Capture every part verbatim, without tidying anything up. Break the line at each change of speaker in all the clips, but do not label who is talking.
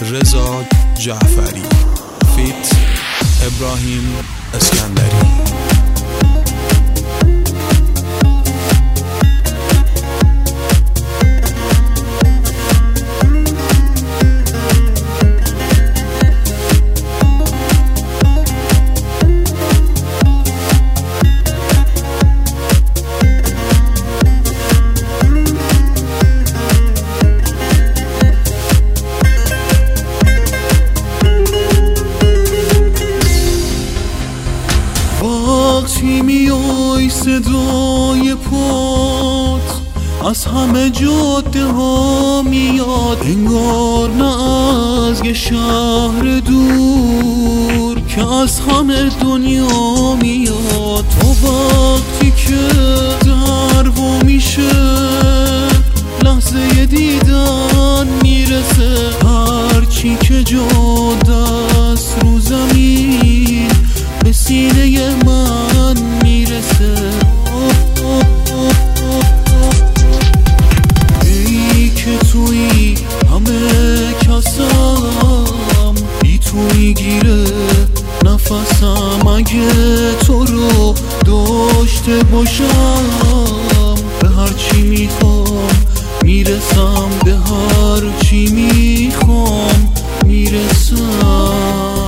رضا جعفری فیت ابراهیم اسکندری.
وقتی میای صدای پات از همه جاده ها میاد، انگار نه از یه شهر دور که از همه دنیا میاد. تو وقتی که در وا میشه لحظه دیدن میرسه، هرچی که جاده است رو زمین به سینه من میرسه. ای که توی همه کسم، بی تو میگیره نفسم. اگه تو رو داشته باشم به هر چی میخوام میرسم، به هر چی میخوام میرسم.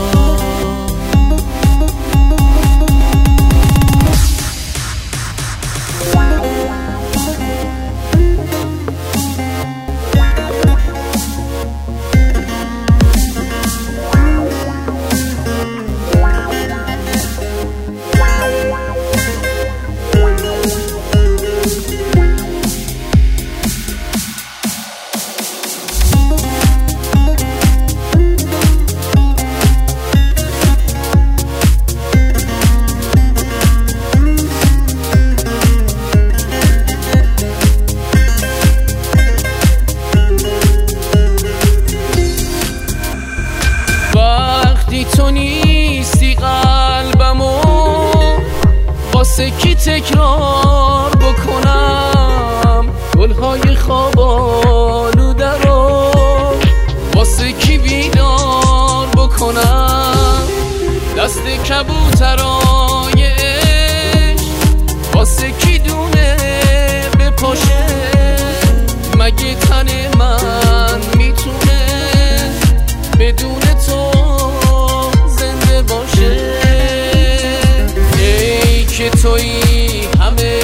تو نیستی قلبمو واسه کی تکرار بکنم، گلهای خواب آلوده رو واسه کی بیدار بکنم، دست کبوترای عشق واسه کی دونه بپاشه، مگه تن من میتونه بدون تو باشه. ای که تویی همه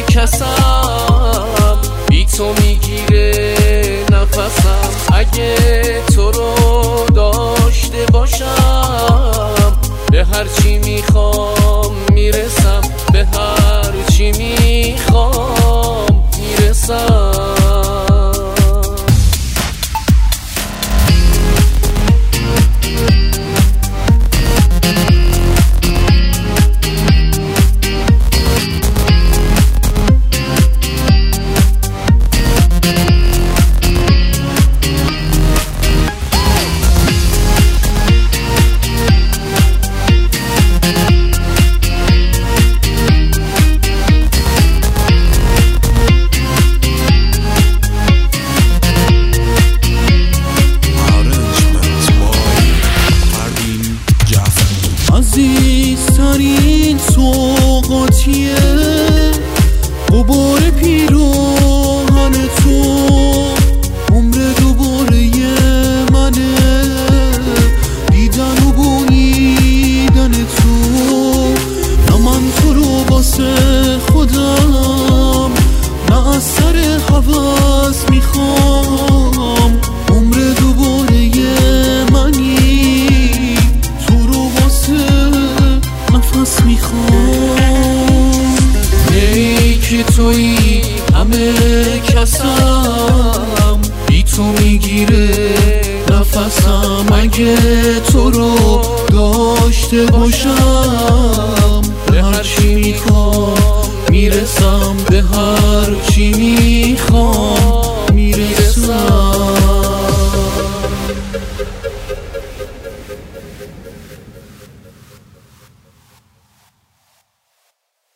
کسم، بی تو میگیره نفسم. اگه تو رو داشته باشم به هر چی میخوام میرسم، به هر چی میخوام میرسم. عزیزترین سوقاتیه غبار پیراهن تو، عمر دوباره منه دیدن و بویدن تو. نه من تو رو واسه خودم، نه از سر هوس میخوام، عمر دوباره منی تو رو واسه نفس میخوام. ای که تویی همه کسم، بی تو میگیره نفسم. اگه تو رو داشته باشم به هر چی میخوام میرسم، به هر چی میخوام